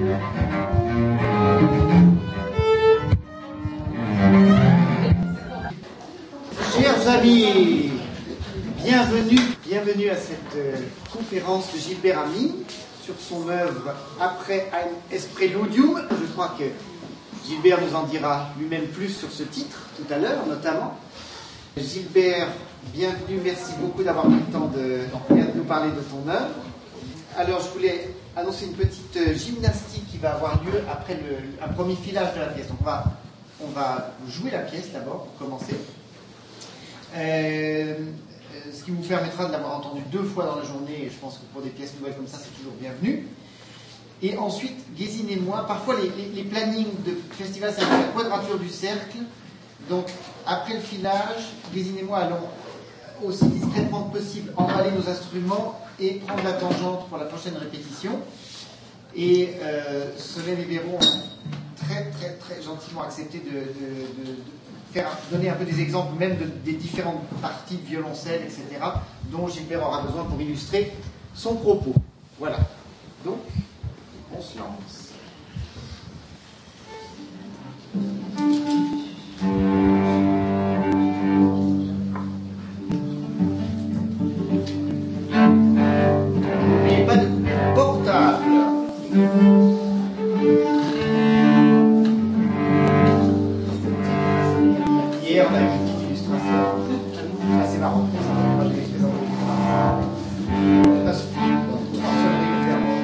Chers amis, bienvenue à cette conférence de Gilbert Ami sur son œuvre Après ein Espreludium. Je crois que Gilbert nous en dira lui-même plus sur ce titre tout à l'heure, notamment. Gilbert, bienvenue, merci beaucoup d'avoir pris le temps de nous parler de ton œuvre. Alors, je voulais annoncer une petite gymnastique qui va avoir lieu après un premier filage de la pièce. Donc, on va jouer la pièce d'abord pour commencer. Ce qui vous permettra de l'avoir entendu 2 fois dans la journée, et je pense que pour des pièces nouvelles comme ça, c'est toujours bienvenu. Et ensuite, Gesine et moi, parfois les plannings de festival, c'est la quadrature du cercle. Donc, après le filage, Gesine et moi allons aussi discrètement que possible emballer nos instruments et prendre la tangente pour la prochaine répétition. Et Solène et Véro ont très très très gentiment accepté de donner un peu des exemples même des différentes parties de violoncelle, etc., dont Gilbert aura besoin pour illustrer son propos. Voilà. Donc, on se lance. N'oubliez pas de portable. Hier, on a eu une petite illustration assez marrante. Moi, je vais les présenter. Ça suffit. On s'en fait régulièrement.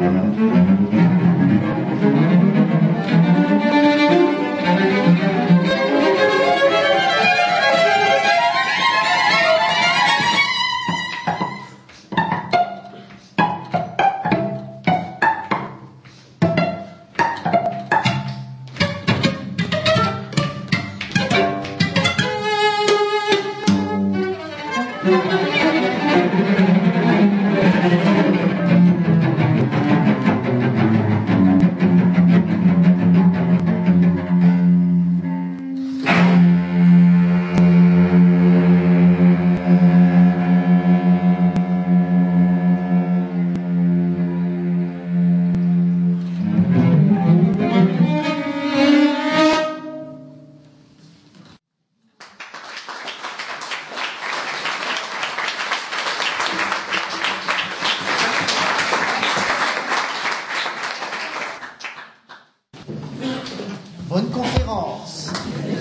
Bonne conférence.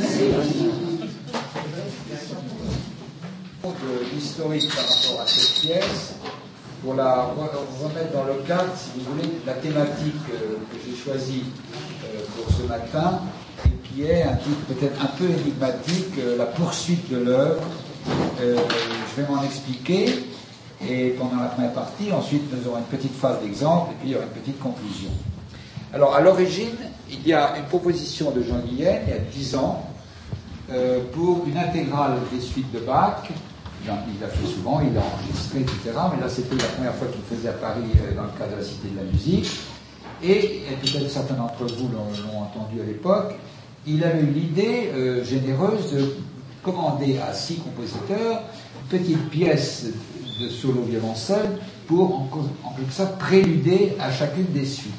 L'historique par rapport à cette pièce, pour la remettre dans le cadre, si vous voulez, de la thématique que j'ai choisie pour ce matin, et qui est un titre peut-être un peu énigmatique, la poursuite de l'œuvre. Je vais m'en expliquer, et pendant la première partie, ensuite nous aurons une petite phase d'exemple, et puis il y aura une petite conclusion. Alors, à l'origine, il y a une proposition de Jean Guillen, il y a 10 ans, pour une intégrale des suites de Bach. Il l'a fait souvent, il l'a enregistré, etc. Mais là, c'était la première fois qu'il le faisait à Paris dans le cadre de la Cité de la Musique. Et peut-être certains d'entre vous l'ont entendu à l'époque, il avait eu l'idée généreuse de commander à 6 compositeurs une petite pièce de solo violoncelle pour, en quelque sorte, préluder à chacune des suites.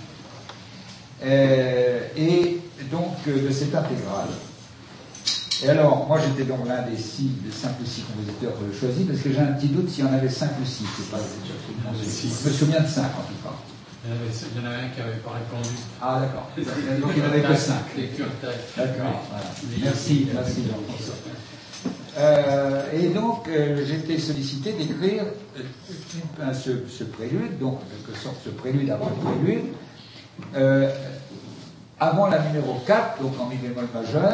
Et donc, de cette intégrale. Et alors, moi j'étais donc l'un des 5 ou 6 compositeurs que j'ai choisi, parce que j'ai un petit doute s'il y en avait 5 ou 6. C'est pas, je me souviens de 5 en tout cas. Il y en avait un qui n'avait pas répondu. Ah d'accord. Donc il n'y en avait que 5. D'accord, voilà. Merci et donc j'ai été sollicité d'écrire ce prélude, donc en quelque sorte ce prélude avant le prélude, avant la numéro 4, donc en mi bémol majeur,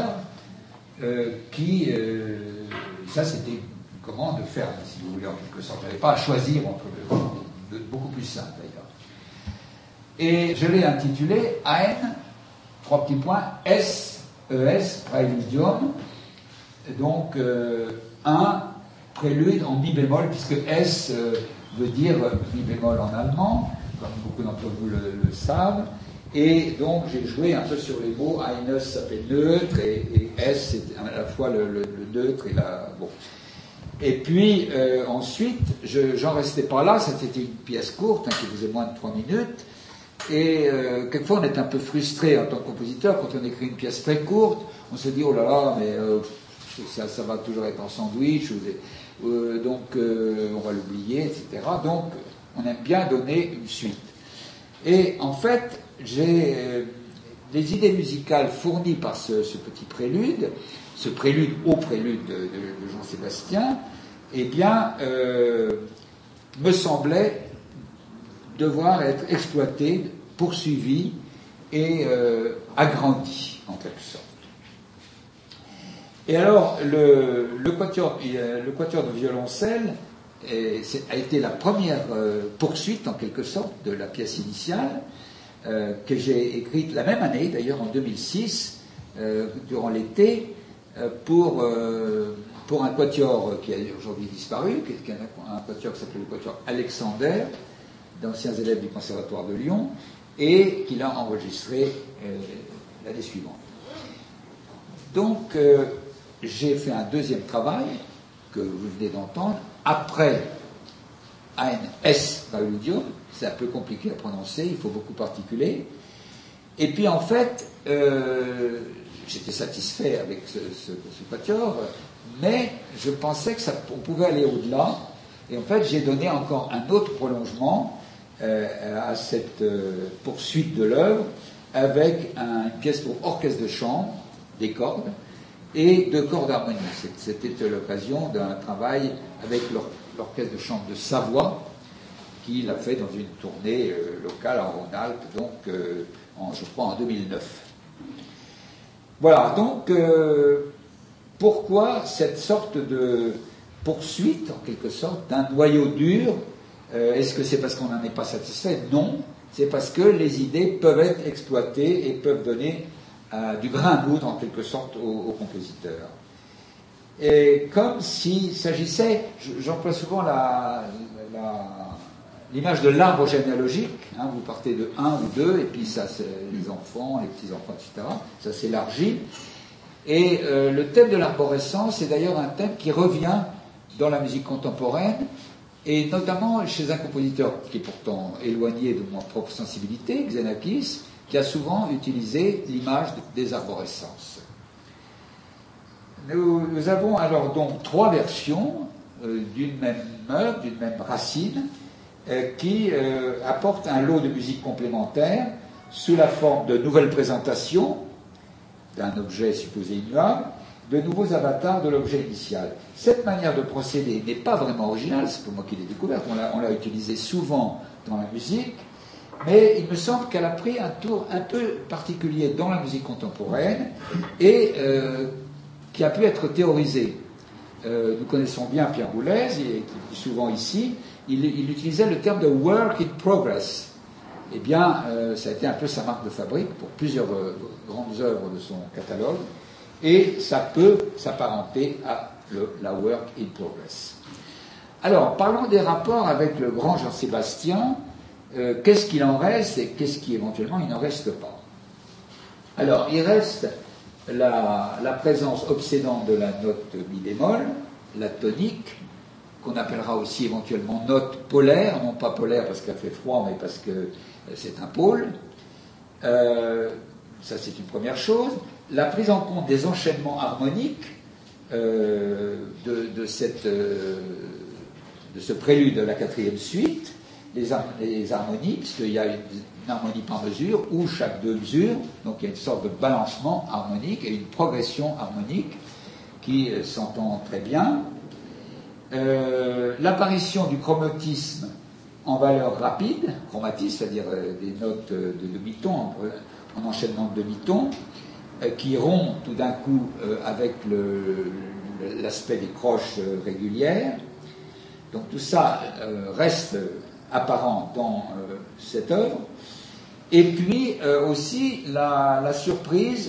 ça c'était une commande ferme, si vous voulez, en quelque sorte. Je n'avais pas à choisir entre beaucoup plus simple d'ailleurs. Et je l'ai intitulé Ein, 3 petits points, S, ES, Praeludium, donc un prélude en mi bémol, puisque S veut dire mi bémol en allemand, comme beaucoup d'entre vous le savent. Et donc j'ai joué un peu sur les mots. Eine s'appelle neutre et S c'est à la fois le neutre et la. Bon. Et puis ensuite, j'en restais pas là, c'était une pièce courte qui faisait moins de 3 minutes. Et quelquefois on est un peu frustré en tant que compositeur quand on écrit une pièce très courte. On se dit oh là là, mais ça va toujours être en sandwich, donc on va l'oublier, etc. Donc on aime bien donner une suite. Et en fait, j'ai les idées musicales fournies par ce petit prélude, ce prélude au prélude de Jean-Sébastien, eh bien, me semblait devoir être exploité, poursuivi et agrandi, en quelque sorte. Et alors, le quatuor de violoncelle a été la première poursuite, en quelque sorte, de la pièce initiale, que j'ai écrite la même année, d'ailleurs en 2006, durant l'été, pour un quatuor qui a aujourd'hui disparu, qui est un quatuor qui s'appelle le quatuor Alexander, d'anciens élèves du Conservatoire de Lyon, et qu'il a enregistré l'année suivante. Donc, j'ai fait un deuxième travail, que vous venez d'entendre, après Ein S Praeludium, c'est un peu compliqué à prononcer, il faut beaucoup articuler. Et puis en fait, j'étais satisfait avec ce quatuor, mais je pensais qu'on pouvait aller au-delà. Et en fait, j'ai donné encore un autre prolongement à cette poursuite de l'œuvre, avec une pièce pour orchestre de chambre, des cordes, et de cordes harmoniques. C'était l'occasion d'un travail avec l'orchestre de chambre de Savoie, qu'il a fait dans une tournée locale en Rhône-Alpes, donc je crois en 2009. Voilà, donc pourquoi cette sorte de poursuite, en quelque sorte, d'un noyau dur? Est-ce que c'est parce qu'on n'en est pas satisfait? Non, c'est parce que les idées peuvent être exploitées et peuvent donner du grain à moudre, en quelque sorte, aux compositeurs. Et comme s'il s'agissait, j'emploie souvent l'image de l'arbre généalogique, hein, vous partez de 1 ou 2, et puis ça, c'est les enfants, les petits-enfants, etc. Ça s'élargit. Et le thème de l'arborescence est d'ailleurs un thème qui revient dans la musique contemporaine, et notamment chez un compositeur qui est pourtant éloigné de ma propre sensibilité, Xenakis, qui a souvent utilisé l'image des arborescences. Nous avons alors donc 3 versions d'une même œuvre, d'une même racine, qui apportent un lot de musique complémentaire sous la forme de nouvelles présentations d'un objet supposé immuable, de nouveaux avatars de l'objet initial. Cette manière de procéder n'est pas vraiment originale, c'est pour moi qui l'ai découverte, on l'a utilisée souvent dans la musique, mais il me semble qu'elle a pris un tour un peu particulier dans la musique contemporaine et qui a pu être théorisée. Nous connaissons bien Pierre Boulez, qui est souvent ici, il utilisait le terme de work in progress. Eh bien, ça a été un peu sa marque de fabrique pour plusieurs grandes œuvres de son catalogue, et ça peut s'apparenter à la work in progress. Alors, parlons des rapports avec le grand Jean-Sébastien. Qu'est-ce qu'il en reste et qu'est-ce qui éventuellement il n'en reste pas? Alors, il reste la présence obsédante de la note mi bémol, la tonique, qu'on appellera aussi éventuellement note polaire, non pas polaire parce qu'elle fait froid, mais parce que c'est un pôle. Ça, c'est une première chose. La prise en compte des enchaînements harmoniques de ce prélude de la 4e suite, les harmonies, puisqu'il y a une harmonie par mesure, ou chaque 2 mesures, donc il y a une sorte de balancement harmonique et une progression harmonique qui s'entend très bien. L'apparition du chromatisme en valeur rapide, chromatisme, c'est-à-dire des notes de demi-ton, en enchaînement de demi-ton, qui rompt tout d'un coup avec l'aspect des croches régulières. Donc tout ça reste apparent dans cette œuvre. Et puis aussi la surprise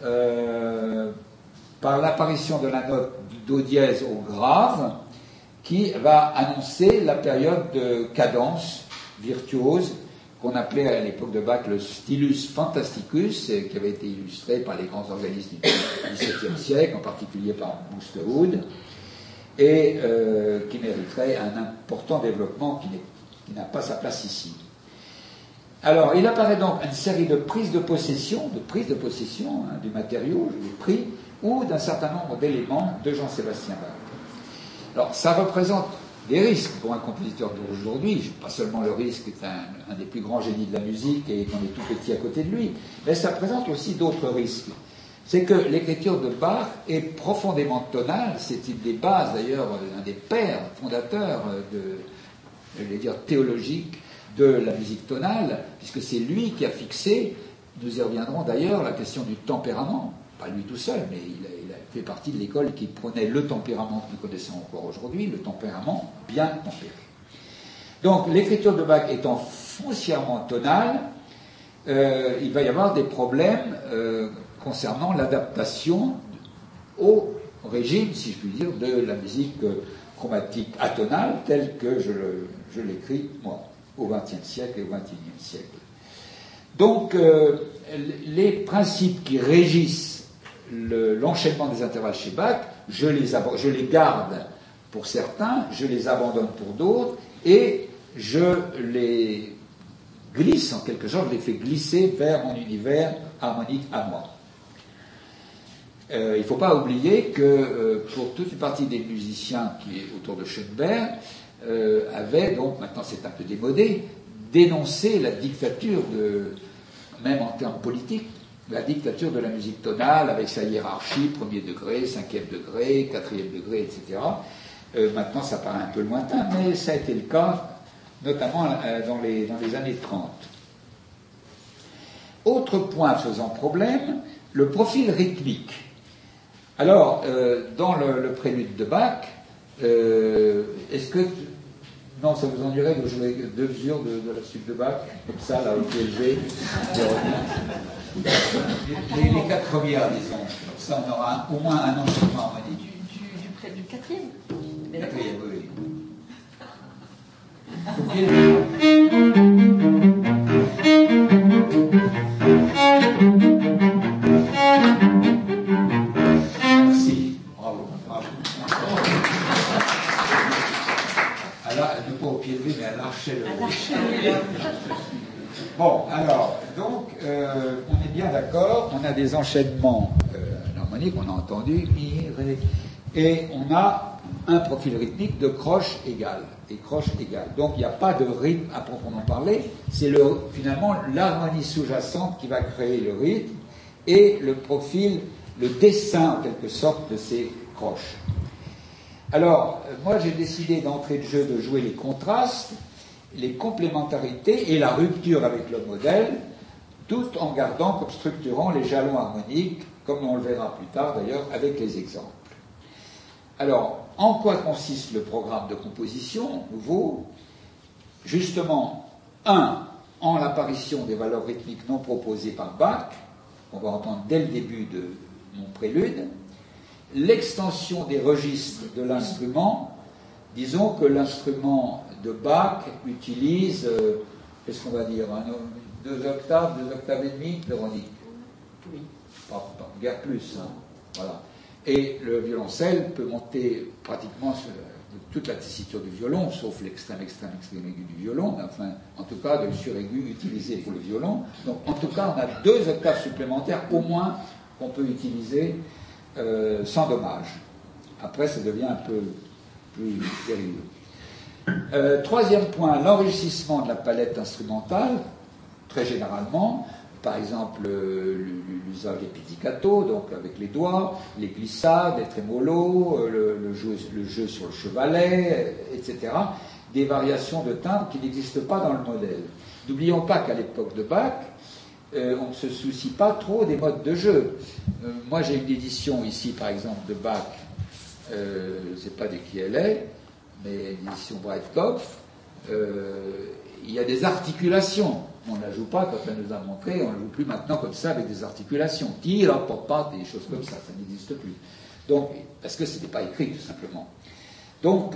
par l'apparition de la note do dièse au grave, qui va annoncer la période de cadence virtuose qu'on appelait à l'époque de Bach le stylus fantasticus, qui avait été illustré par les grands organismes du XVIIe siècle, en particulier par Buxtehude, et qui mériterait un important développement qui n'a pas sa place ici. Alors, il apparaît donc une série de prises de possession du matériau, du prix, ou d'un certain nombre d'éléments de Jean-Sébastien Bach. Alors, ça représente des risques pour un compositeur d'aujourd'hui, pas seulement le risque d'être un des plus grands génies de la musique et qu'on est tout petit à côté de lui, mais ça présente aussi d'autres risques. C'est que l'écriture de Bach est profondément tonale, c'est une des bases d'ailleurs, un des pères fondateurs théologiques de la musique tonale, puisque c'est lui qui a fixé, nous y reviendrons d'ailleurs, la question du tempérament, pas lui tout seul, mais il a fait partie de l'école qui prenait le tempérament que nous connaissons encore aujourd'hui, le tempérament bien tempéré. Donc l'écriture de Bach étant foncièrement tonale, il va y avoir des problèmes concernant l'adaptation au régime, si je puis dire, de la musique chromatique atonale telle que je l'écris, moi, au XXe siècle et au XXIe siècle. Donc, les principes qui régissent l'enchaînement des intervalles chez Bach, je les garde pour certains, je les abandonne pour d'autres, et je les glisse, en quelque sorte, je les fais glisser vers mon univers harmonique à moi. Il ne faut pas oublier que pour toute une partie des musiciens qui est autour de Schoenberg, avaient, donc maintenant c'est un peu démodé, dénoncé la dictature même en termes politiques, la dictature de la musique tonale avec sa hiérarchie, 1er degré, 5e degré, 4e degré, etc. Maintenant ça paraît un peu lointain, mais ça a été le cas notamment dans les années 30. Autre point faisant problème, le profil rythmique. Alors, dans le prélude de Bach, est-ce que... Non, ça vous ennuierait de jouer 2 mesures de la suite de Bach, comme ça, là, au pied levé, les 4 premières, disons. Comme ça, on aura au moins un enchaînement harmonique. Du quatrième. Quatrième, oui. Au pied levé. Merci. Bravo. Elle n'est pas au pied levé, mais elle archait le... Bon, alors, donc, on est bien d'accord, on a des enchaînements harmoniques, on a entendu, mi, ré, et on a un profil rythmique de croche égale, et croche égale. Donc, il n'y a pas de rythme à proprement parler, c'est finalement l'harmonie sous-jacente qui va créer le rythme, et le profil, le dessin, en quelque sorte, de ces croches. Alors, moi j'ai décidé d'entrée de jeu de jouer les contrastes, les complémentarités et la rupture avec le modèle, tout en gardant comme structurant les jalons harmoniques, comme on le verra plus tard d'ailleurs avec les exemples. Alors, en quoi consiste le programme de composition nouveau? Justement, en l'apparition des valeurs rythmiques non proposées par Bach, on va entendre dès le début de mon prélude, l'extension des registres de l'instrument. Disons que l'instrument de Bach utilise, qu'est-ce qu'on va dire, 2 octaves et demie, Véronique? Oui. Pas guère plus, hein. Voilà. Et le violoncelle peut monter pratiquement sur toute la tessiture du violon, sauf l'extrême aigu du violon, enfin, en tout cas, de suraigu utilisé pour le violon. Donc, en tout cas, on a 2 octaves supplémentaires, au moins, qu'on peut utiliser sans dommage. Après, ça devient un peu plus périlleux. Troisième point, l'enrichissement de la palette instrumentale, très généralement, par exemple l'usage des pizzicato, donc avec les doigts, les glissades, les trémolos, le jeu sur le chevalet, etc. Des variations de timbre qui n'existent pas dans le modèle. N'oublions pas qu'à l'époque de Bach, on ne se soucie pas trop des modes de jeu. Moi, j'ai une édition ici, par exemple, de Bach, je ne sais pas de qui elle est, mais l'édition Breitkopf, il y a des articulations. On ne la joue pas, quand elle nous a montré, on ne la joue plus maintenant comme ça, avec des articulations. Tire, pop, des choses comme ça n'existe plus. Donc, parce que ce n'était pas écrit, tout simplement. Donc,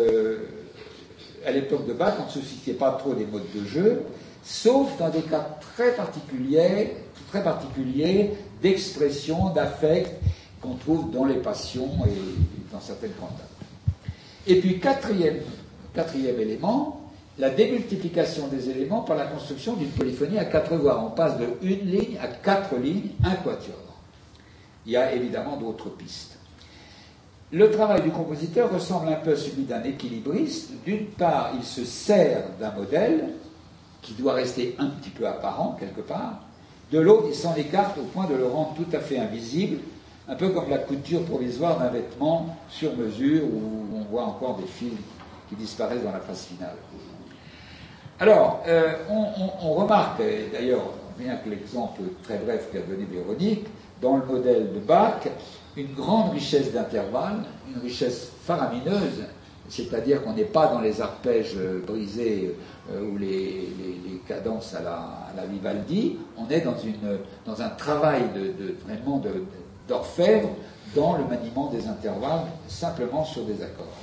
à l'époque de Bach, on ne se souciait pas trop des modes de jeu, sauf dans des cas très particuliers d'expression, d'affect qu'on trouve dans les passions et dans certaines cantates. Et puis, quatrième élément, la démultiplication des éléments par la construction d'une polyphonie à 4 voix. On passe de 1 ligne à 4 lignes, un quatuor. Il y a évidemment d'autres pistes. Le travail du compositeur ressemble un peu à celui d'un équilibriste. D'une part, il se sert d'un modèle qui doit rester un petit peu apparent quelque part. De l'autre, il s'en écarte au point de le rendre tout à fait invisible, un peu comme la couture provisoire d'un vêtement sur mesure où on voit encore des fils qui disparaissent dans la phase finale. Alors, on remarque, et d'ailleurs, rien que l'exemple très bref qu'a donné Véronique, dans le modèle de Bach, une grande richesse d'intervalles, une richesse faramineuse, c'est-à-dire qu'on n'est pas dans les arpèges brisés ou les cadences à la Vivaldi, on est dans un travail vraiment d'orfèvre dans le maniement des intervalles, simplement sur des accords.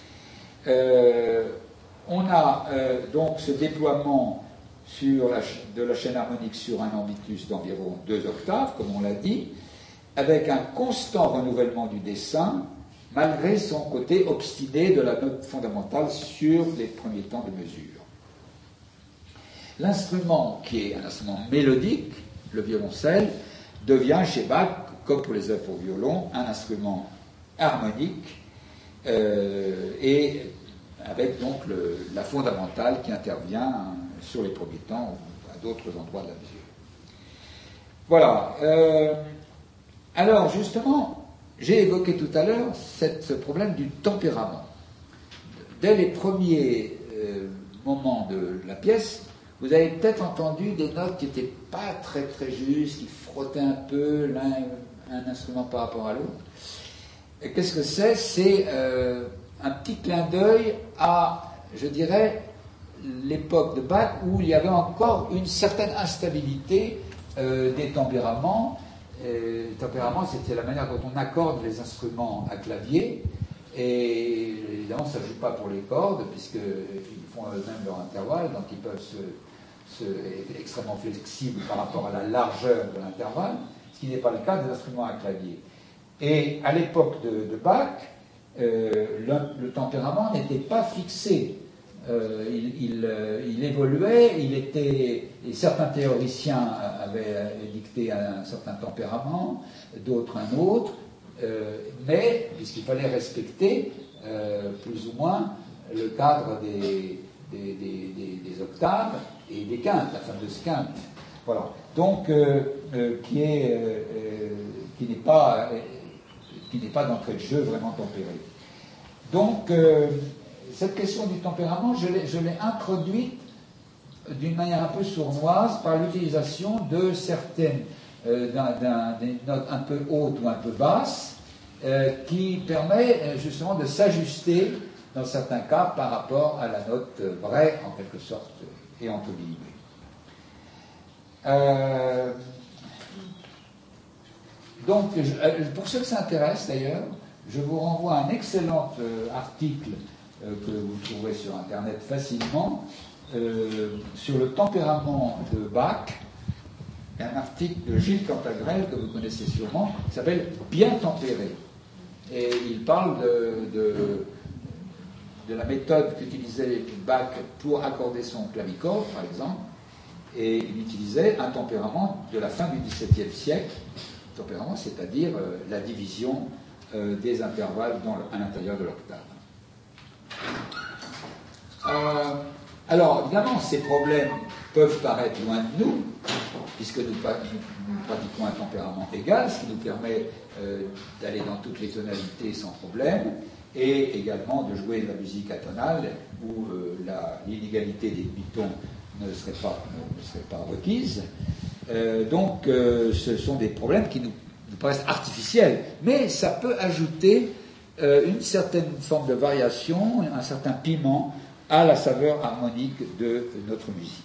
On a donc ce déploiement de la chaîne harmonique sur un ambitus d'environ 2 octaves, comme on l'a dit, avec un constant renouvellement du dessin, malgré son côté obstiné de la note fondamentale sur les premiers temps de mesure. L'instrument, qui est un instrument mélodique, le violoncelle, devient chez Bach, comme pour les œuvres pour violon, un instrument harmonique, et avec donc la fondamentale qui intervient sur les premiers temps ou à d'autres endroits de la mesure. Voilà. Alors, justement, j'ai évoqué tout à l'heure ce problème du tempérament. Dès les premiers moment de la pièce, vous avez peut-être entendu des notes qui n'étaient pas très très justes, qui frottaient un peu un instrument par rapport à l'autre. Et qu'est-ce que c'est ? C'est un petit clin d'œil à, je dirais, l'époque de Bach où il y avait encore une certaine instabilité des tempéraments. Les tempéraments, c'était la manière dont on accorde les instruments à clavier. Et évidemment, ça ne joue pas pour les cordes, puisqu'ils font eux-mêmes leur intervalle, donc ils peuvent être extrêmement flexibles par rapport à la largeur de l'intervalle, ce qui n'est pas le cas des instruments à clavier. Et à l'époque de Bach, le tempérament n'était pas fixé. Il évoluait, et certains théoriciens avaient dicté un certain tempérament, d'autres un autre, mais puisqu'il fallait respecter plus ou moins le cadre des octaves et des quintes, la fameuse quinte. Voilà. Donc, qui n'est pas d'entrée de jeu vraiment tempérée. Donc, cette question du tempérament, je l'ai introduite d'une manière un peu sournoise par l'utilisation de certaines des notes un peu hautes ou un peu basses, qui permet justement de s'ajuster dans certains cas par rapport à la note vraie, en quelque sorte, et entre guillemets. Donc, pour ceux que ça intéresse d'ailleurs, je vous renvoie à un excellent article que vous trouverez sur Internet facilement, sur le tempérament de Bach, un article de Gilles Cantagrel, que vous connaissez sûrement, qui s'appelle « Bien tempéré ». Et il parle de la méthode qu'utilisait Bach pour accorder son clavicorde, par exemple, et il utilisait un tempérament de la fin du XVIIe siècle, tempérament, c'est-à-dire la division des intervalles à l'intérieur de l'octave. Alors, évidemment, ces problèmes peuvent paraître loin de nous, puisque nous pratiquons un tempérament égal, ce qui nous permet d'aller dans toutes les tonalités sans problème, et également de jouer de la musique atonale, où l'inégalité des demi-tons ne serait pas requise. Donc, ce sont des problèmes qui nous paraissent artificiels, mais ça peut ajouter une certaine forme de variation, un certain piment à la saveur harmonique de notre musique.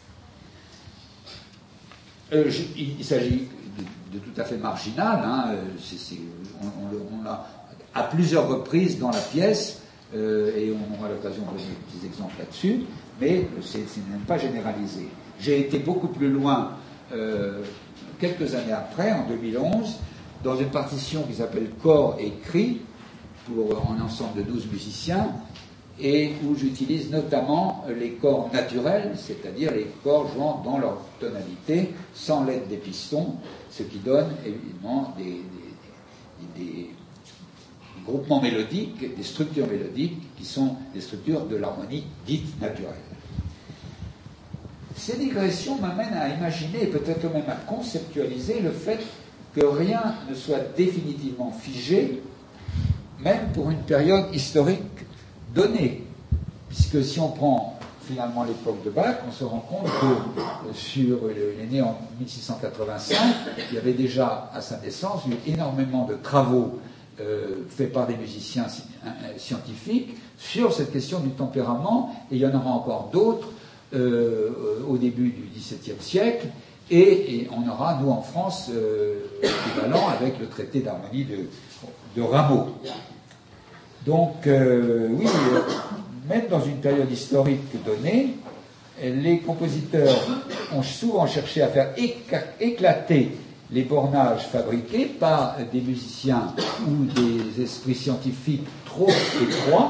Il s'agit de tout à fait marginal, hein, on l'a à plusieurs reprises dans la pièce, et on aura l'occasion de donner des exemples là-dessus, mais c'est même pas généralisé. J'ai été beaucoup plus loin quelques années après, en 2011, dans une partition qui s'appelle Corps et Cris, pour un ensemble de 12 musiciens, et où j'utilise notamment les corps naturels, c'est-à-dire les corps jouant dans leur tonalité, sans l'aide des pistons, ce qui donne évidemment des groupements mélodiques, des structures mélodiques qui sont des structures de l'harmonie dite naturelle. Ces digressions m'amènent à imaginer, et peut-être même à conceptualiser, le fait que rien ne soit définitivement figé, même pour une période historique donnée. Puisque si on prend finalement l'époque de Bach, on se rend compte que il est né en 1685, il y avait déjà à sa naissance eu énormément de travaux faits par des musiciens scientifiques sur cette question du tempérament, et il y en aura encore d'autres au début du XVIIe siècle, et on aura, nous en France, l'équivalent avec le traité d'harmonie de Rameau. Donc, oui, même dans une période historique donnée, les compositeurs ont souvent cherché à faire éclater les bornages fabriqués par des musiciens ou des esprits scientifiques trop étroits.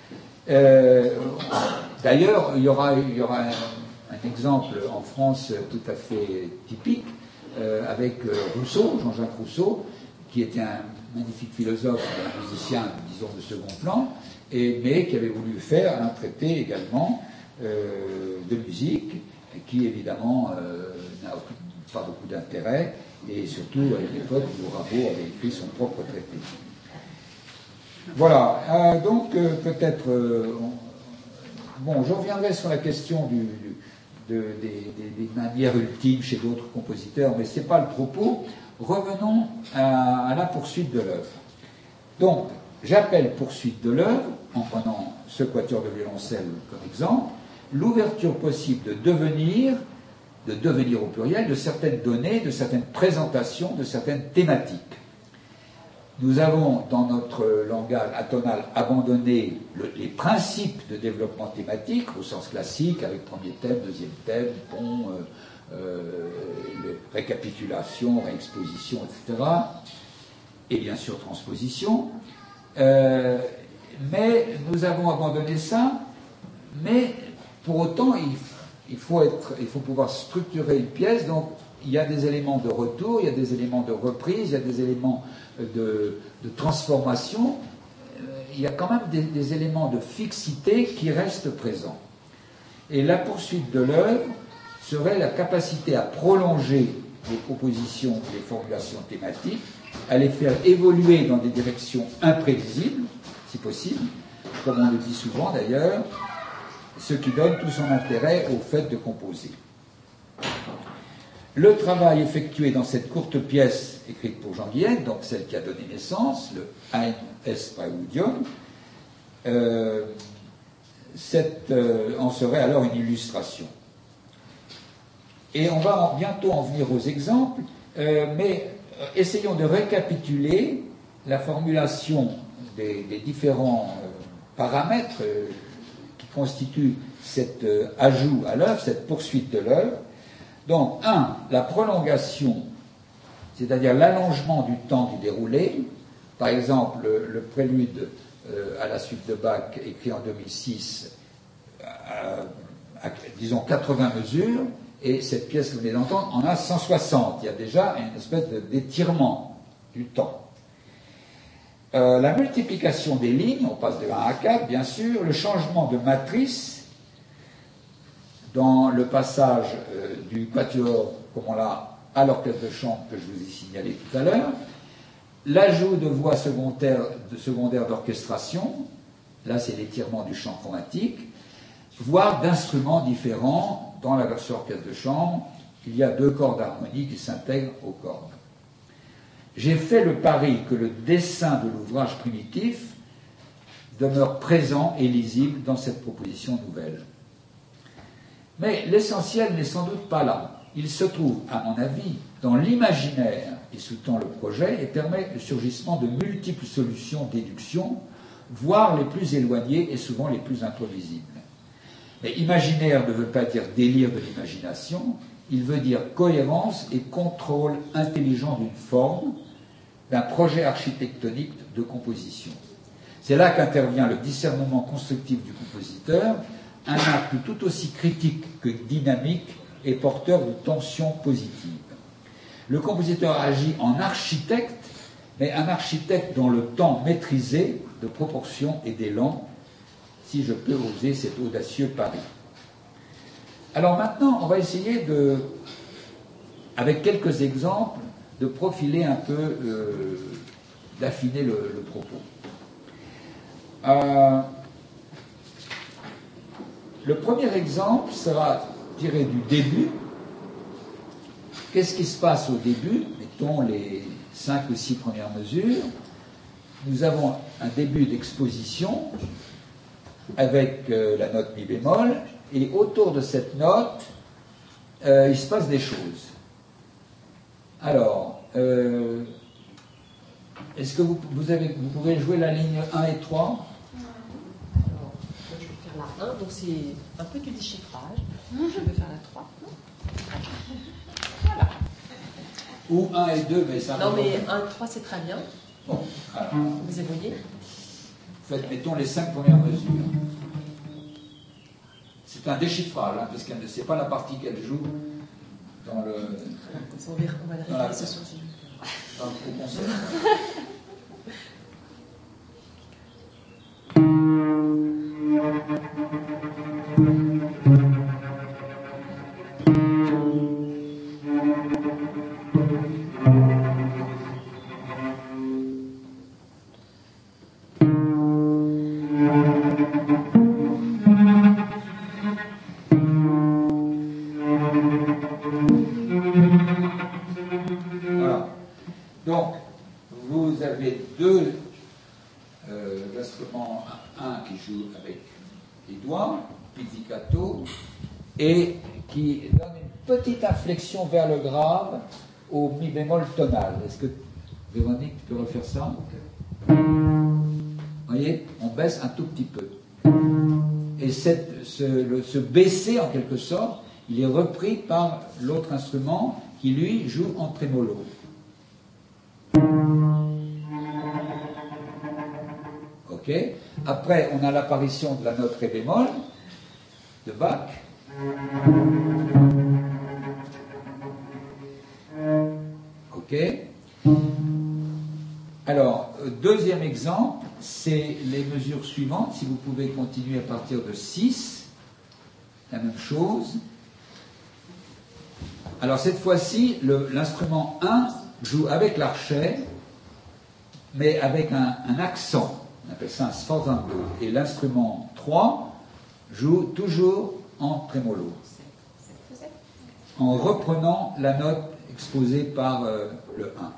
D'ailleurs, il y aura un exemple en France tout à fait typique avec Rousseau, Jean-Jacques Rousseau, qui était un magnifique philosophe, un musicien, disons, de second plan, mais qui avait voulu faire un traité également de musique, qui évidemment n'a pas beaucoup d'intérêt, et surtout à une époque où Rameau avait écrit son propre traité. Voilà, donc peut-être bon, je reviendrai sur la question des manières ultimes chez d'autres compositeurs, mais ce n'est pas le propos. Revenons à la poursuite de l'œuvre. Donc, j'appelle poursuite de l'œuvre, en prenant ce quatuor de violoncelle comme exemple, l'ouverture possible de devenir au pluriel, de certaines données, de certaines présentations, de certaines thématiques. Nous avons, dans notre langage atonal, abandonné les principes de développement thématique, au sens classique, avec premier thème, deuxième thème, pont, récapitulation, réexposition, etc., et bien sûr transposition. Mais nous avons abandonné ça, mais pour autant, il faut pouvoir structurer une pièce, donc il y a des éléments de retour, il y a des éléments de reprise, il y a des éléments de transformation, il y a quand même des éléments de fixité qui restent présents. Et la poursuite de l'œuvre serait la capacité à prolonger les propositions, les formulations thématiques, à les faire évoluer dans des directions imprévisibles, si possible, comme on le dit souvent d'ailleurs, ce qui donne tout son intérêt au fait de composer. Le travail effectué dans cette courte pièce écrite pour Jean Guillet, donc celle qui a donné naissance, le Ein es Praeludium, en serait alors une illustration. Et on va bientôt en venir aux exemples, mais essayons de récapituler la formulation des différents paramètres qui constituent cet ajout à l'œuvre, cette poursuite de l'œuvre. Donc, 1, la prolongation, c'est-à-dire l'allongement du temps du déroulé. Par exemple, le prélude à la suite de Bach, écrit en 2006, disons 80 mesures, et cette pièce que vous venez d'entendre en a 160. Il y a déjà une espèce d'étirement du temps. La multiplication des lignes, on passe de 1 à 4, bien sûr, le changement de matrice dans le passage du quatuor, comme on l'a à l'orchestre de chambre que je vous ai signalé tout à l'heure, l'ajout de voix secondaires d'orchestration, là c'est l'étirement du champ chromatique, voire d'instruments différents. Dans la version orchestre de chambre, il y a 2 cordes harmoniques qui s'intègrent aux cordes. J'ai fait le pari que le dessin de l'ouvrage primitif demeure présent et lisible dans cette proposition nouvelle. Mais l'essentiel n'est sans doute pas là. Il se trouve, à mon avis, dans l'imaginaire qui sous-tend le projet et permet le surgissement de multiples solutions d'éduction, voire les plus éloignées et souvent les plus imprévisibles. Mais imaginaire ne veut pas dire délire de l'imagination, il veut dire cohérence et contrôle intelligent d'une forme, d'un projet architectonique de composition. C'est là qu'intervient le discernement constructif du compositeur, un acte tout aussi critique que dynamique et porteur de tensions positives. Le compositeur agit en architecte, mais un architecte dont le temps maîtrisé de proportion et d'élan, si je peux oser cet audacieux pari. Alors maintenant, on va essayer avec quelques exemples, de profiler un peu, d'affiner le propos. Le premier exemple sera tiré du début. Qu'est-ce qui se passe au début? Mettons les 5 ou 6 premières mesures. Nous avons un début d'exposition avec la note mi bémol, et autour de cette note, il se passe des choses. Alors, est-ce que vous pouvez jouer la ligne 1 et 3? Alors, je vais faire la 1, donc c'est un peu du déchiffrage. Je vais faire la 3. Voilà. Ou 1 et 2, mais ça... Non, mais 1 et 3, c'est très bien. Bon, alors, Vous voyez? faites, mettons, les 5 premières mesures. C'est un déchiffrage, hein, parce qu'elle ne sait pas la partie qu'elle joue dans le... On va la répéter ce soir. Dans le concert. Voilà. Donc, vous avez deux instruments, un qui joue avec les doigts, pizzicato, et qui donne une petite inflexion vers le grave au mi bémol tonal. Est-ce que Véronique peut refaire ça? Vous voyez, on baisse un tout petit peu. Et ce baisser, en quelque sorte, il est repris par l'autre instrument qui, lui, joue en trémolo. Ok. Après, on a l'apparition de la note ré bémol de Bach. Ok. Alors, deuxième exemple, c'est les mesures suivantes. Si vous pouvez continuer à partir de 6, la même chose. Alors, cette fois-ci, l'instrument 1 joue avec l'archet, mais avec un accent. On appelle ça un sforzando. Et l'instrument 3 joue toujours en trémolo, en reprenant la note exposée par le 1.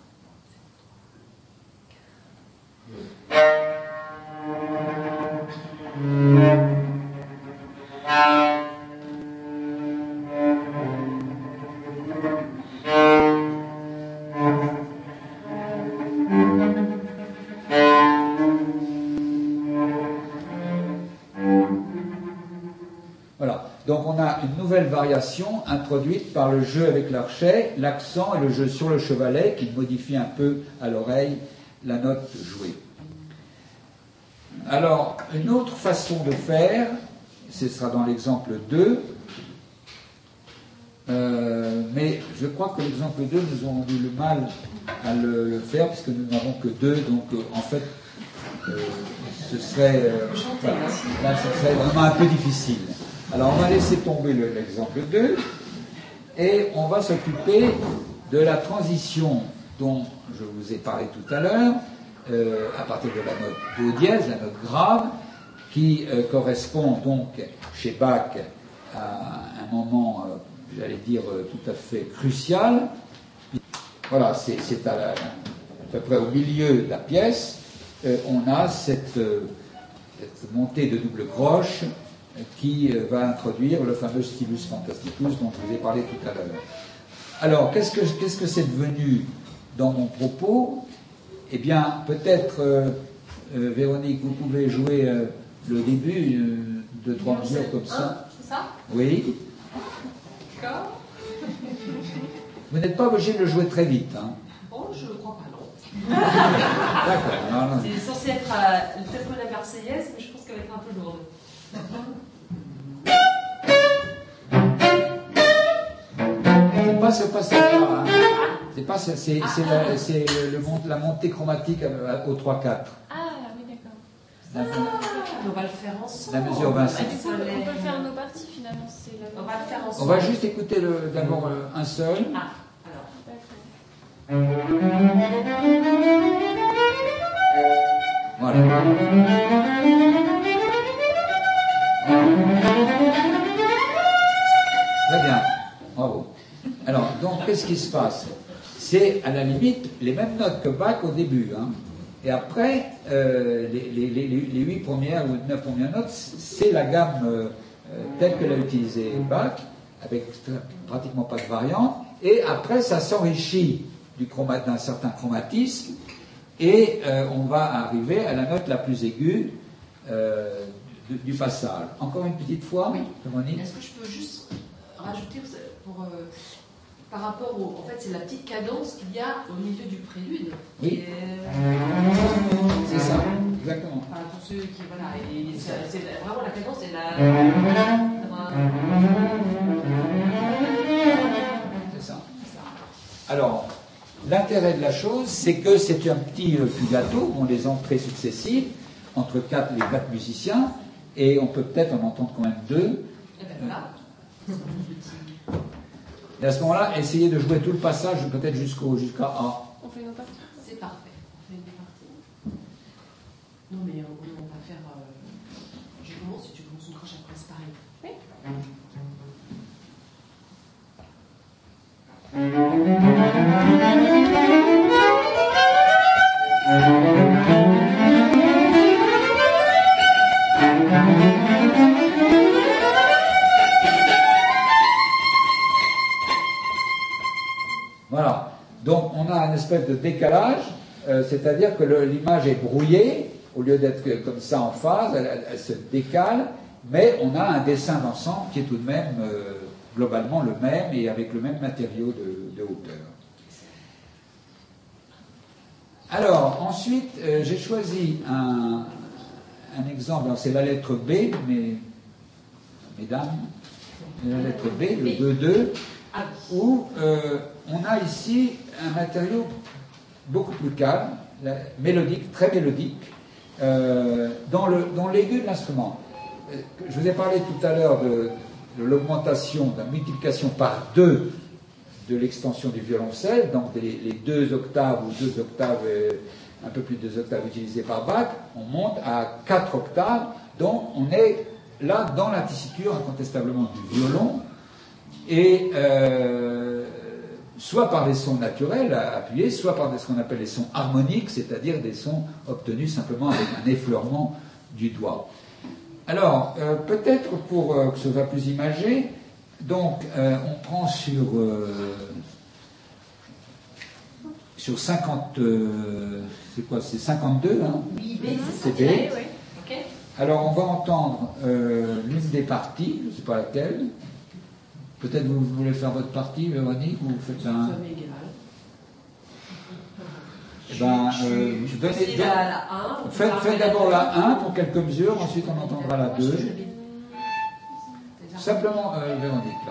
Voilà. Donc on a une nouvelle variation introduite par le jeu avec l'archet, l'accent et le jeu sur le chevalet qui modifie un peu à l'oreille la note jouée. Alors, une autre façon de faire, ce sera dans l'exemple 2, mais je crois que l'exemple 2, nous avons eu le mal à le faire, puisque nous n'avons que 2, donc en fait, ce serait, voilà, là, ce serait vraiment un peu difficile. Alors, on va laisser tomber l'exemple 2, et on va s'occuper de la transition dont je vous ai parlé tout à l'heure, à partir de la note do dièse, la note grave, qui correspond donc chez Bach à un moment, j'allais dire, tout à fait crucial. Voilà, c'est à peu près au milieu de la pièce, on a cette montée de double croche qui va introduire le fameux stilus fantasticus dont je vous ai parlé tout à l'heure. Alors, qu'est-ce que c'est devenu dans mon propos? Eh bien, peut-être, Véronique, vous pouvez jouer le début de 3 mesures comme ça. C'est ça? Oui. D'accord. Vous n'êtes pas obligé de le jouer très vite. Hein. Oh, je ne crois pas, non. D'accord. Non. C'est censé être le tempo de la Marseillaise, mais je pense qu'elle va être un peu lourde. C'est pas ça. Hein. C'est la montée chromatique au 3-4. Ah oui, d'accord. On va le faire ensemble. La mesure 26. Du coup, on peut le faire en nos parties finalement. On va le faire ensemble. On va juste écouter d'abord un seul. Ah, alors. Voilà. Très bien. Bravo. Alors, donc, qu'est-ce qui se passe? C'est, à la limite, les mêmes notes que Bach au début. Hein. Et après, les 8 premières ou 9 premières notes, c'est la gamme telle que l'a utilisée Bach, avec pratiquement pas de variante. Et après, ça s'enrichit d'un certain chromatisme. Et on va arriver à la note la plus aiguë du passage. Encore une petite fois, Véronique. Est-ce que je peux juste rajouter par rapport au... En fait, c'est la petite cadence qu'il y a au milieu du prélude. Oui. C'est ça, exactement. Enfin, pour ceux qui... Voilà, c'est vraiment la cadence et la... C'est ça. Alors, l'intérêt de la chose, c'est que c'est un petit fugato, ont des entrées successives entre les 4 musiciens, et on peut peut-être en entendre quand même 2. Et bien voilà. Et à ce moment-là, essayez de jouer tout le passage, peut-être jusqu'à A. On fait nos parties. C'est parfait. On fait une partie. Non, mais on va faire... Je commence, si tu commences une croche après, c'est pareil. Oui. Voilà. Donc on a une espèce de décalage, c'est-à-dire que l'image est brouillée, au lieu d'être comme ça en phase, elle se décale, mais on a un dessin d'ensemble qui est tout de même globalement le même et avec le même matériau de hauteur. Alors, ensuite, j'ai choisi un exemple, c'est la lettre B, mesdames, la lettre B, le 2-2, où on a ici un matériau beaucoup plus calme, mélodique, très mélodique, dans l'aigu de l'instrument. Je vous ai parlé tout à l'heure de l'augmentation, de la multiplication par 2 de l'extension du violoncelle, donc les 2 octaves ou 2 octaves, un peu plus de 2 octaves utilisées par Bach, on monte à 4 octaves, donc on est là dans la tessiture incontestablement du violon, et soit par des sons naturels appuyés, soit par ce qu'on appelle les sons harmoniques, c'est-à-dire des sons obtenus simplement avec un effleurement du doigt. Alors, peut-être pour que ce soit plus imagé, donc on prend sur 50, c'est quoi, c'est 52, hein? Oui, B, c'est B. Oui, oui. Ok. Alors on va entendre l'une des parties, je ne sais pas laquelle. Peut-être vous voulez faire votre partie, Véronique, ou vous faites un... Ça m'est égal. Eh ben, C'est la 1. faites d'abord la 1 pour quelques mesures, ensuite on entendra la 2. Simplement, Véronique, là.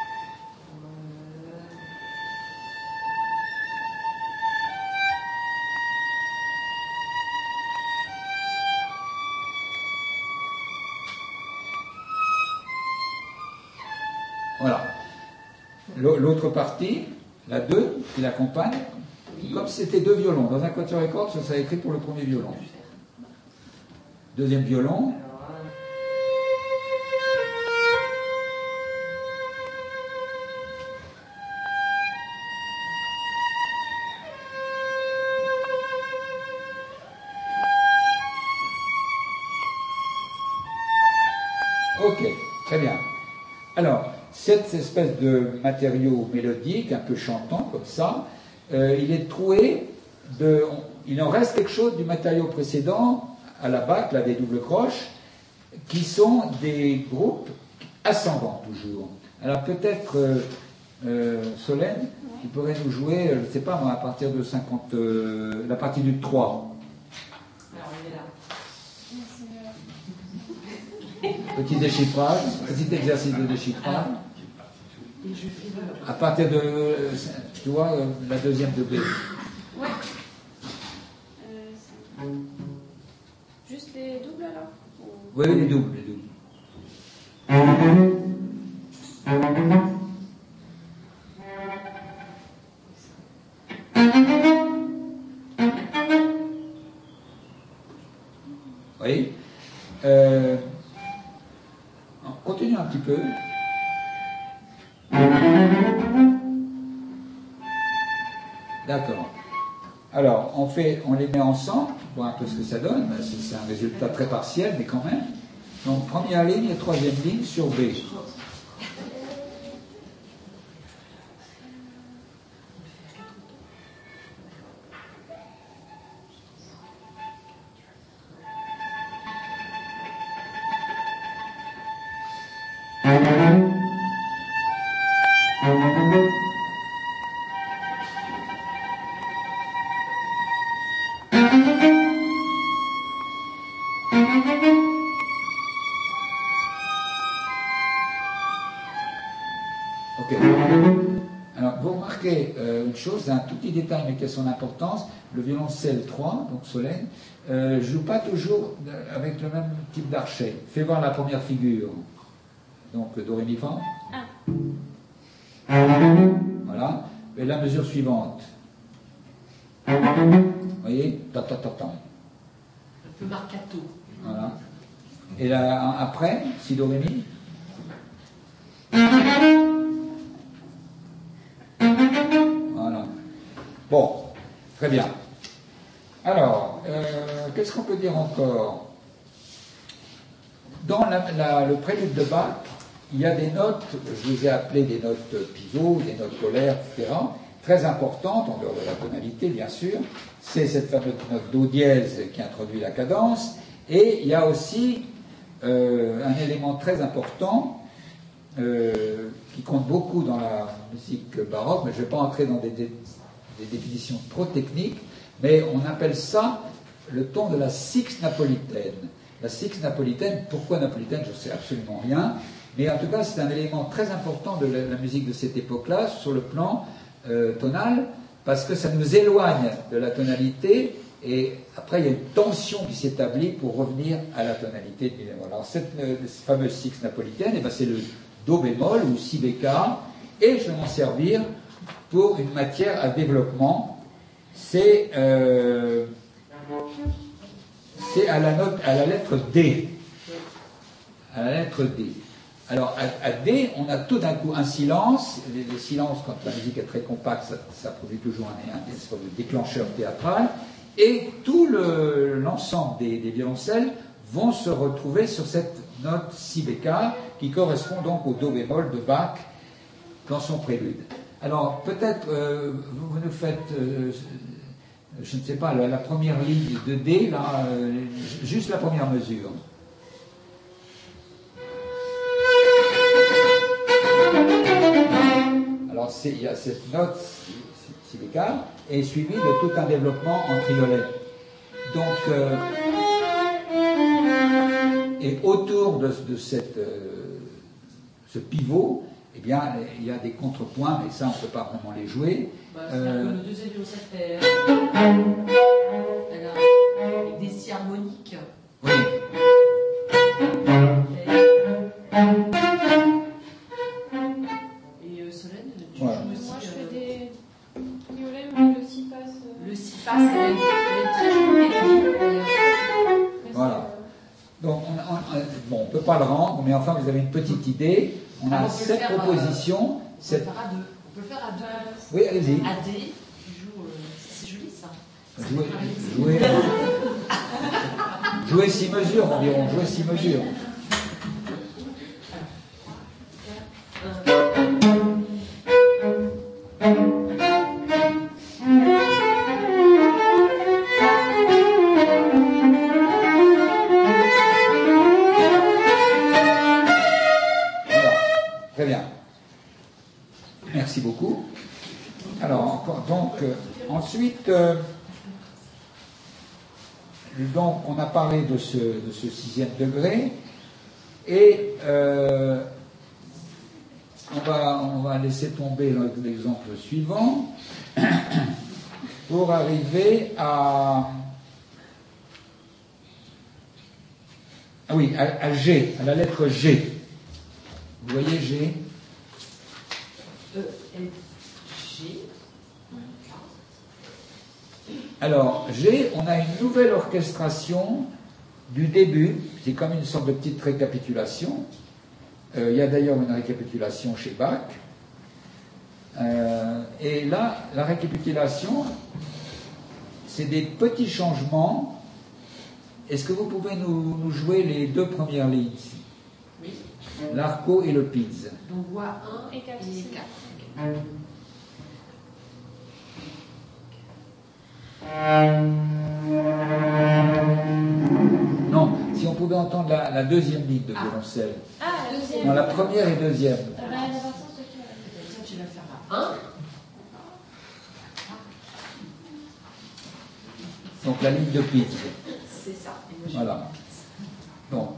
Voilà. L'autre partie, la 2, qui l'accompagne, comme si c'était 2 violons. Dans un quatuor à cordes, ça serait écrit pour le premier violon. Deuxième violon. Ok, très bien. Alors, cette espèce de matériau mélodique, un peu chantant, comme ça, il est troué il en reste quelque chose du matériau précédent, à la Bach, là, des doubles croches, qui sont des groupes ascendants, toujours. Alors, peut-être, Solène, tu pourrais nous jouer, je ne sais pas moi, à partir de 50, la partie du 3. Alors, il est là. Petit déchiffrage, petit exercice de déchiffrage. À partir de, tu vois, la deuxième de B. Ouais. Juste les doubles alors Oui, les doubles, Oui. On continue un petit peu. D'accord. Alors, on les met ensemble, pour voir un peu ce que ça donne. C'est un résultat très partiel, mais quand même. Donc, première ligne et troisième ligne sur B. Ok. Alors, vous remarquez une chose, c'est un tout petit détail, mais qui a son importance. Le violoncelle 3, donc Solène, ne joue pas toujours avec le même type d'archet. Fais voir la première figure. Donc, Do, Ré, Mi, Fa. Voilà. Et la mesure suivante. Vous voyez? Ta, ta, ta, ta. Un peu marcato. Voilà. Et là, après, Si, Do, Ré, Mi. Bon, très bien. Alors, qu'est-ce qu'on peut dire encore? Dans le prélude de Bach, il y a des notes, je les ai appelées des notes pivots, des notes polaires, etc., très importantes, en dehors de la tonalité, bien sûr. C'est cette fameuse note do dièse qui introduit la cadence. Et il y a aussi un élément très important qui compte beaucoup dans la musique baroque, mais je ne vais pas entrer dans des définitions trop techniques, mais on appelle ça le ton de la sixte napolitaine. La sixte napolitaine, pourquoi napolitaine, je ne sais absolument rien, mais en tout cas c'est un élément très important de la musique de cette époque-là, sur le plan tonal, parce que ça nous éloigne de la tonalité, et après il y a une tension qui s'établit pour revenir à la tonalité de mi bémol. Alors cette fameuse sixte napolitaine, eh ben, c'est le do bémol ou si bécard, et je vais m'en servir pour une matière à développement. C'est à la lettre D. À la lettre D. Alors, à D, on a tout d'un coup un silence. Les silences, quand la musique est très compacte, ça produit toujours un espèce de déclencheur théâtral. Et tout l'ensemble des violoncelles vont se retrouver sur cette note si bécard, qui correspond donc au do bémol de Bach dans son prélude. Alors, peut-être, vous nous faites, je ne sais pas, la première ligne de D, là, juste la première mesure. Alors, il y a cette note si bécard, et suivie de tout un développement en triolet. Donc, et autour de ce pivot, eh bien, il y a des contrepoints, mais ça, on ne peut pas vraiment les jouer. Le deuxième violoncelle fait avec des si harmoniques. Oui. Et Solène, tu Voilà. joues aussi. Moi, je fais des violets, mais le si passe. Le si passe, elle est très jolie mélodie, d'ailleurs. Voilà. Donc, bon, on ne peut pas le rendre, mais enfin, vous avez une petite idée. On a On peut le 7 faire, propositions. On peut le faire à deux. On peut le faire à deux. Oui, allez-y. À D, tu joues. C'est joli ça. Jouer 6 mesures environ. Jouer 6 mesures. Très bien. Merci beaucoup. Alors, donc, ensuite, donc, on a parlé de ce 6e degré, et on va laisser tomber l'exemple suivant pour arriver à G, à la lettre G. Vous voyez G? G. Alors, G, on a une nouvelle orchestration du début. C'est comme une sorte de petite récapitulation. Il y a d'ailleurs une récapitulation chez Bach. Et là, la récapitulation, c'est des petits changements. Est-ce que vous pouvez nous jouer les 2 premières lignes ici? Oui. L'arco et le pizz. Donc voix 1 Et 4. et 4. Non, si on pouvait entendre la deuxième ligne de violoncelle. Ah, la deuxième. Non, la première et deuxième. Ah bah, la version, c'est qui, là? Ça, tu vas faire la 1. Donc la ligne de pizz. C'est ça. Et moi, je Voilà. Donc.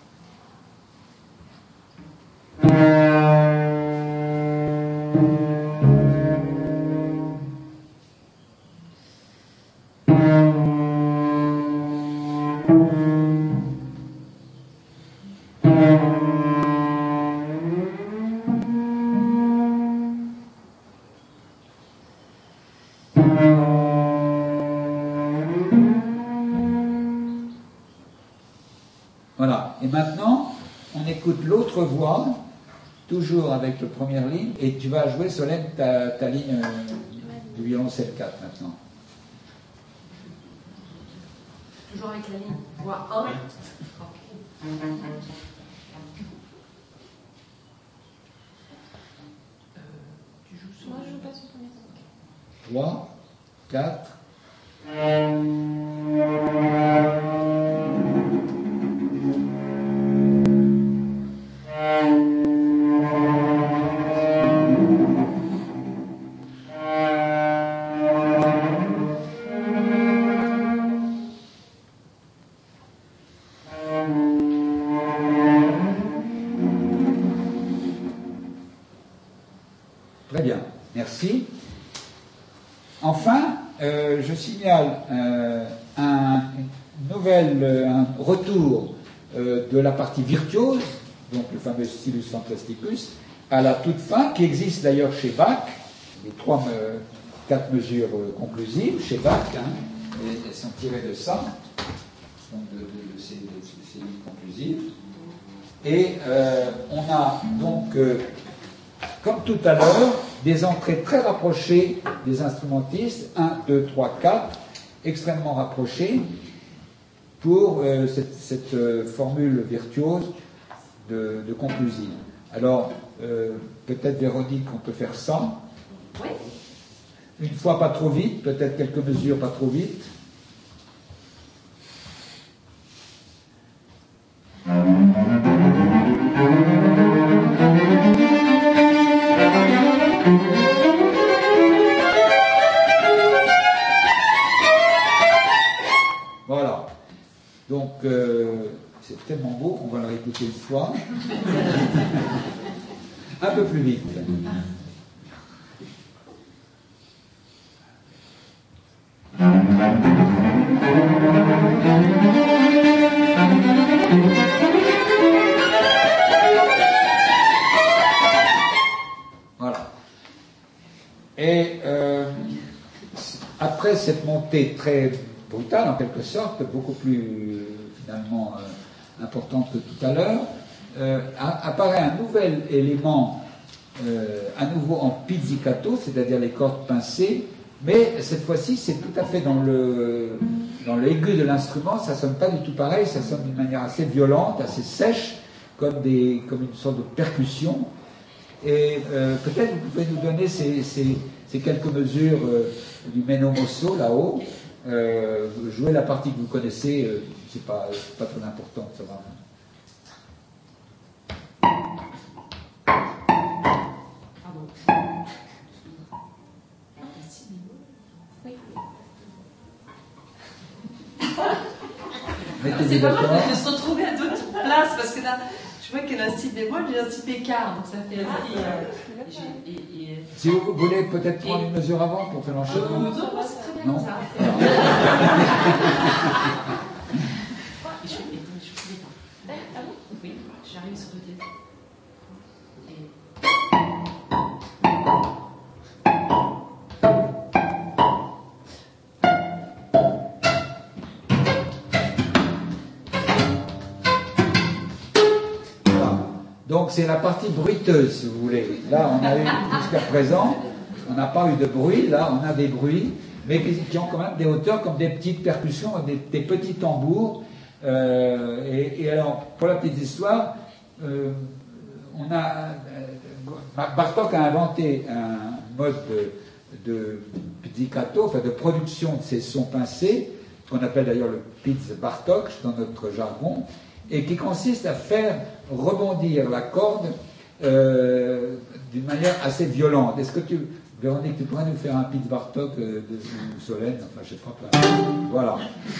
Voilà. Et maintenant, on écoute l'autre voix, toujours avec la première ligne, et tu vas jouer, Solène, ta ligne du violoncelle 4 maintenant. Toujours avec la ligne. Voix 1. Tu joues sur. Moi, je joue pas sur le premier temps. 3, 4. Très bien, merci. Enfin, je signale un retour de la partie virtuose, donc le fameux stylus fantasticus, à la toute fin, qui existe d'ailleurs chez Bach, les 4 mesures conclusives chez Bach, elles sont tirées de ça, donc de ces lignes conclusives. Et on a donc, comme tout à l'heure, des entrées très rapprochées des instrumentistes, 1, 2, 3, 4, extrêmement rapprochées, pour cette formule virtuose de conclusive. Alors, peut-être Véronique, on peut faire ça. Oui. Une fois pas trop vite, peut-être quelques mesures pas trop vite. Voilà. Donc, c'est tellement beau, on va le réécouter une fois. Un peu plus vite. Voilà. Et après cette montée très brutale, en quelque sorte, beaucoup plus finalement importante que tout à l'heure, apparaît un nouvel élément, à nouveau en pizzicato, c'est-à-dire les cordes pincées, mais cette fois-ci c'est tout à fait dans l'aigu de l'instrument, ça sonne pas du tout pareil, ça sonne d'une manière assez violente, assez sèche, comme une sorte de percussion. Et peut-être vous pouvez nous donner ces quelques mesures du Meno Mosso là-haut. Jouer la partie que vous connaissez, c'est pas très important, ça va. C'est pas mal de se retrouver à d'autres places parce que là, je vois qu'elle a un si bémol, j'ai un si bécart, donc ça fait un petit. Si vous voulez peut-être prendre une mesure avant pour faire l'enchaînement. Non, c'est très bien Non. comme ça. Je ne pouvais pas. Ah bon? Oui, j'arrive sur le côté. Donc c'est la partie bruiteuse, si vous voulez. Là, on a eu jusqu'à présent, on n'a pas eu de bruit. Là, on a des bruits, mais qui ont quand même des hauteurs comme des petites percussions, des petits tambours. Et alors, pour la petite histoire, Bartók a inventé un mode de pizzicato, enfin de production de ces sons pincés, qu'on appelle d'ailleurs le pizz Bartók dans notre jargon, et qui consiste à faire rebondir la corde d'une manière assez violente. Est-ce que Véronique, tu pourrais nous faire un pizz Bartók de Solène? Enfin, je sais pas. Voilà.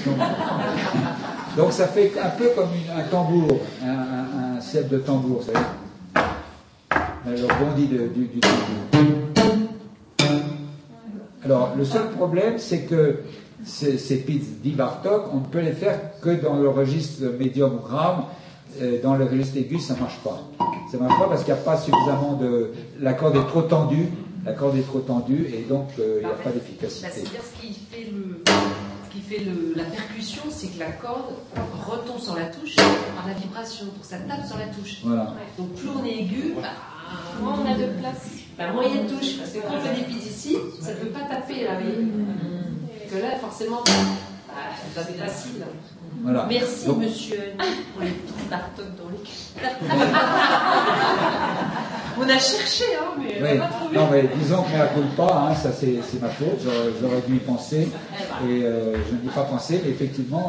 Donc ça fait un peu comme un tambour, un set de tambour, vous savez. Le rebondi du tambour. Alors, le seul problème, c'est que ces pizz dit Bartók, on ne peut les faire que dans le registre médium ou grave. Dans le registre aigu, ça ne marche pas. Ça ne marche pas parce qu'il n'y a pas suffisamment de... La corde est trop tendue. La corde est trop tendue et donc il n'y a pas d'efficacité. C'est-à-dire ce qui fait la percussion, c'est que la corde retombe sur la touche par la vibration. Donc ça tape sur la touche. Voilà. Donc plus on est aigu, Moins on a de place. moins il y a de touche. Parce que quand je fais des pizzes ici, ça ne peut pas taper oui. Que là, forcément, ça c'est facile. Voilà. Merci, Donc, monsieur, pour les trous d'Artok dans les On a cherché, hein, mais on oui. n'a pas trouvé. Non, mais disons que mea culpa, ça c'est ma faute, j'aurais dû y penser, et je n'y ai pas pensé, mais effectivement,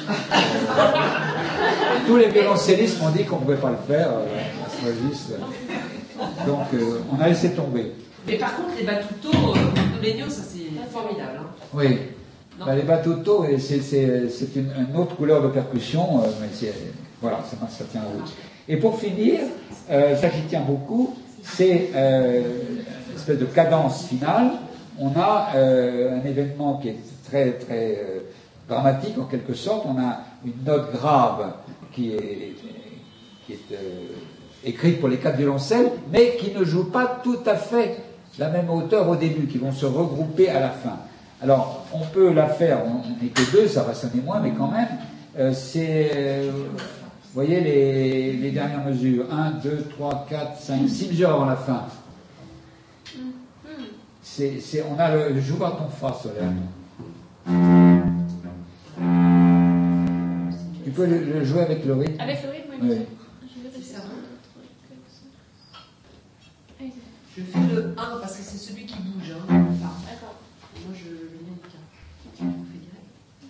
tous les violoncellistes m'ont dit qu'on ne pouvait pas le faire, à ce registre. Donc, on a laissé tomber. Mais par contre, les batutos, Legno, ça c'est formidable. Hein. Oui. Bah, les batutos, c'est une autre couleur de percussion, mais voilà, ça tient la route. Et pour finir, ça qui tient beaucoup, c'est une espèce de cadence finale. On a un événement qui est très, très dramatique en quelque sorte. On a une note grave qui est écrite pour les 4 violoncelles, mais qui ne joue pas tout à fait la même hauteur au début, qui vont se regrouper à la fin. Alors, on peut la faire, on n'est que 2, ça va sonner moins, mais quand même, vous voyez les dernières mesures, 1, 2, 3, 4, 5, 6 mesures avant la fin. On a le joue à ton fa solaire. Tu peux le jouer avec le rythme. Avec le rythme, oui. C'est ça. Je fais le 1 parce que c'est celui qui bouge. Hein. D'accord. Moi, je le mets le 4. On fait direct.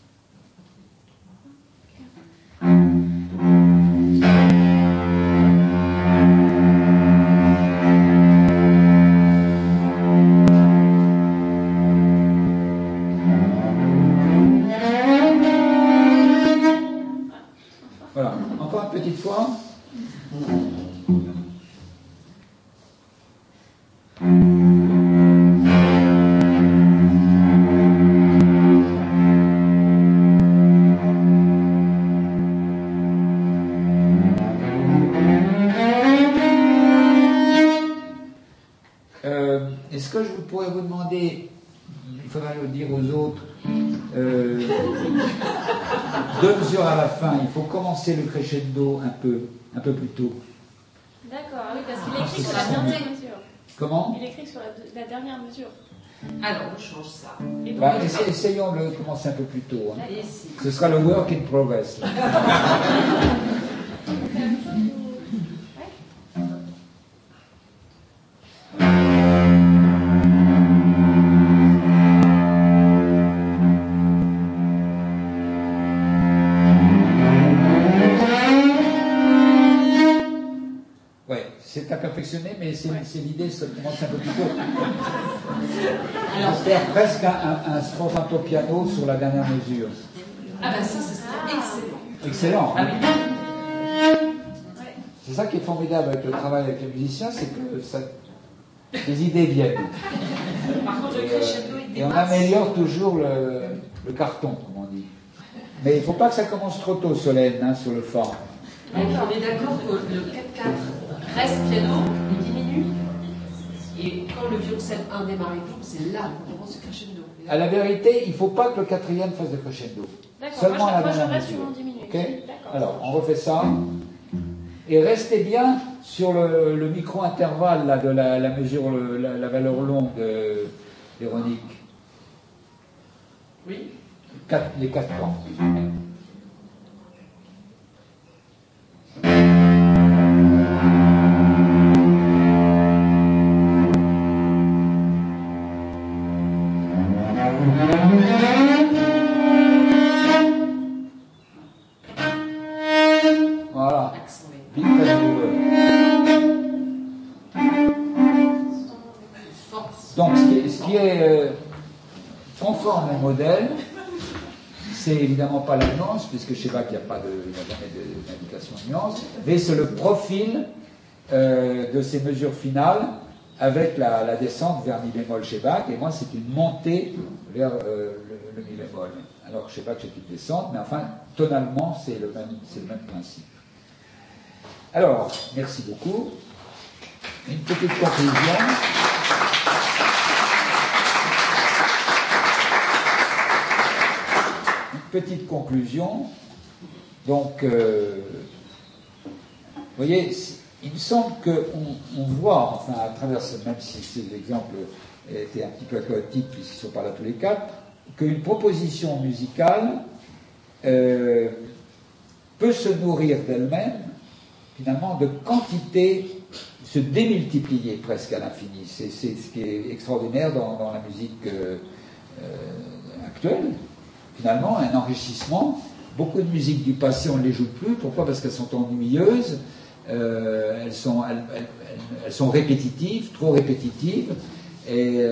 Voilà. Encore une petite fois. Est-ce que je pourrais vous demander, il faudra le dire aux autres, 2 mesures à la fin, il faut commencer le crescendo un peu plus tôt. D'accord, oui, parce qu'il écrit sur la dernière mesure. Comment? Il écrit sur la dernière mesure. Alors, on change ça. Et donc, Essayons de le commencer un peu plus tôt. Hein. Et ici. Ce sera le work in progress. on fait la même chose ou... Ouais. C'est à perfectionner, mais c'est l'idée, c'est de commencer un peu plus tôt. Alors, Faire presque un sforzando piano sur la dernière mesure. ah ben ça, c'est excellent. Excellent. Ah Hein. oui. C'est ça qui est formidable avec le travail avec les musiciens, c'est que les idées viennent. Par contre, le crescendo, il Et on dépasse. améliore toujours le carton, comme on dit. Mais il ne faut pas que ça commence trop tôt, Solène, hein, sur le fa. On est d'accord que le 4-4 reste piano, il diminue. Et quand le violoncelle 1 démarre et double, c'est là qu'on commence le crescendo. À la vérité, il ne faut pas que le 4e fasse de crescendo. D'accord, Seulement à la moi je dernière reste sur mesure. mon diminué. Ok. D'accord. Alors, on refait ça. Et restez bien sur le micro-intervalle là, de la mesure, la valeur longue Véronique. Oui. Les 4 temps. Voilà. Big press mover. Donc, ce qui est conforme au modèle, c'est évidemment pas la nuance, puisque chez Bach, il n'y a jamais d'indication de nuance, mais c'est le profil de ces mesures finales avec la descente vers mi bémol chez Bach, et moi, c'est une montée vers le mi bémol. Alors que chez Bach, c'est une descente, mais enfin, tonalement, c'est le même principe. Alors, merci beaucoup. Une petite conclusion. Petite conclusion. Donc, vous voyez, il me semble qu'on voit, enfin, à travers, même si c'est l'exemple était un petit peu chaotique puisqu'ils sont pas là tous les quatre, qu'une proposition musicale peut se nourrir d'elle-même, finalement, de quantités, se démultiplier presque à l'infini. C'est ce qui est extraordinaire dans la musique actuelle. Finalement, un enrichissement. Beaucoup de musiques du passé, on ne les joue plus. Pourquoi? Parce qu'elles sont ennuyeuses, elles sont répétitives, trop répétitives, et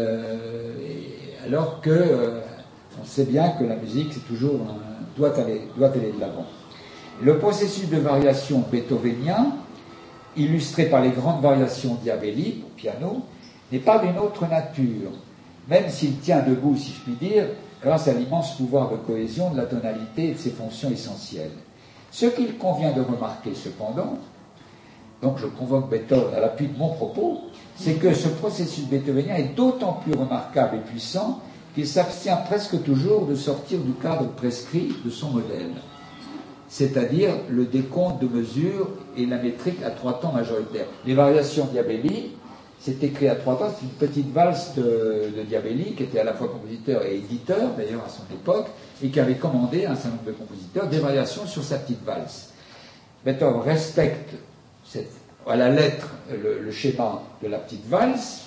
alors que on sait bien que la musique, c'est toujours doit aller de l'avant. Le processus de variation beethovénien, illustré par les grandes variations diabelliques au piano, n'est pas d'une autre nature, même s'il tient debout, si je puis dire, grâce à l'immense pouvoir de cohésion de la tonalité et de ses fonctions essentielles. Ce qu'il convient de remarquer cependant, donc je convoque Beethoven à l'appui de mon propos, c'est que ce processus beethovénien est d'autant plus remarquable et puissant qu'il s'abstient presque toujours de sortir du cadre prescrit de son modèle, c'est-à-dire le décompte de mesures et la métrique à 3 temps majoritaires. Les variations Diabelli, c'est écrit à 3 temps, c'est une petite valse de Diabelli, qui était à la fois compositeur et éditeur, d'ailleurs à son époque, et qui avait commandé à un certain nombre de compositeurs des variations sur sa petite valse. Beethoven respecte à la lettre le schéma de la petite valse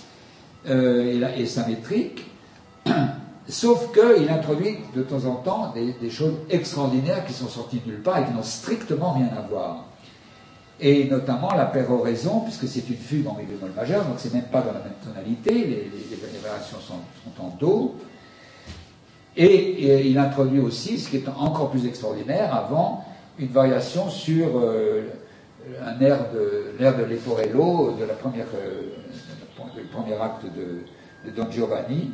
et sa métrique, sauf qu'il introduit de temps en temps des choses extraordinaires qui sont sorties de nulle part et qui n'ont strictement rien à voir. Et notamment la péroraison, puisque c'est une fugue en mi bémol majeur, donc c'est même pas dans la même tonalité, les variations sont en do. Et il introduit aussi, ce qui est encore plus extraordinaire, avant, une variation sur un air de Leporello, du premier acte de Don Giovanni,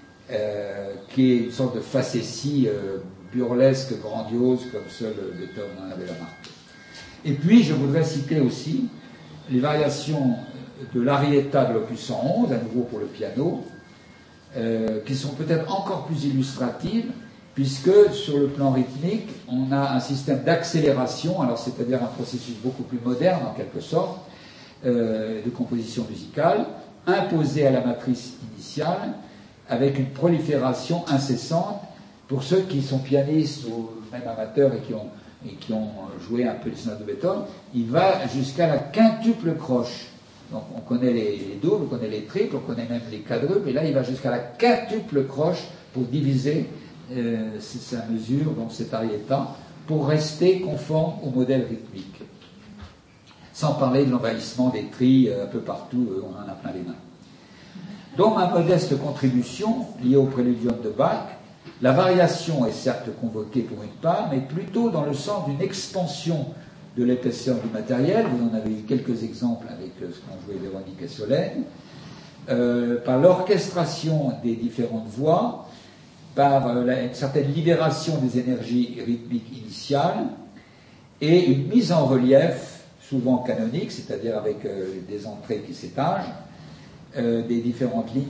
qui est une sorte de facétie burlesque, grandiose, comme seul Beethoven en avait la marque. Et puis, je voudrais citer aussi les variations de l'Arietta de l'opus 111, à nouveau pour le piano, qui sont peut-être encore plus illustratives, puisque sur le plan rythmique, on a un système d'accélération, alors c'est-à-dire un processus beaucoup plus moderne en quelque sorte, de composition musicale, imposé à la matrice initiale, avec une prolifération incessante. Pour ceux qui sont pianistes ou même amateurs et qui ont joué un peu les sonates de Beethoven, il va jusqu'à la quintuple croche. Donc on connaît les doubles, on connaît les triples, on connaît même les quadruples, et là il va jusqu'à la quintuple croche pour diviser sa mesure, donc cet arietta, pour rester conforme au modèle rythmique. Sans parler de l'envahissement des tris un peu partout, on en a plein les mains. Dans ma modeste contribution liée au préludium de Bach, la variation est certes convoquée pour une part, mais plutôt dans le sens d'une expansion de l'épaisseur du matériel. Vous en avez eu quelques exemples avec ce qu'ont joué Véronique et Solène, par l'orchestration des différentes voix, par une certaine libération des énergies rythmiques initiales et une mise en relief, souvent canonique, c'est-à-dire avec des entrées qui s'étagent, des différentes lignes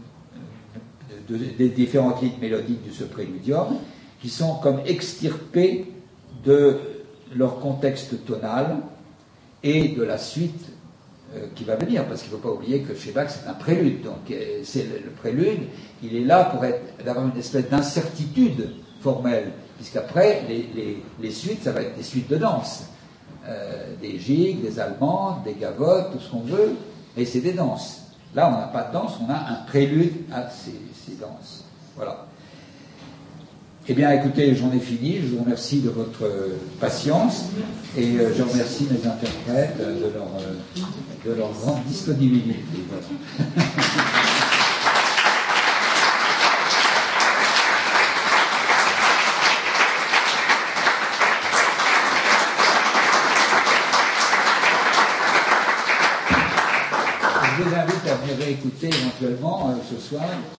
mélodiques de ce préludium, qui sont comme extirpées de leur contexte tonal et de la suite qui va venir, parce qu'il ne faut pas oublier que chez Bach c'est un prélude, donc c'est le prélude, il est là pour d'avoir une espèce d'incertitude formelle, puisqu'après les suites, ça va être des suites de danse, des gigues, des allemandes, des gavottes, tout ce qu'on veut, et c'est des danses. Là, on n'a pas de danse, on a un prélude à ces danses. Voilà. Eh bien, écoutez, j'en ai fini. Je vous remercie de votre patience et je remercie mes interprètes de leur grande disponibilité. Voilà. Je vous invite à venir réécouter éventuellement ce soir.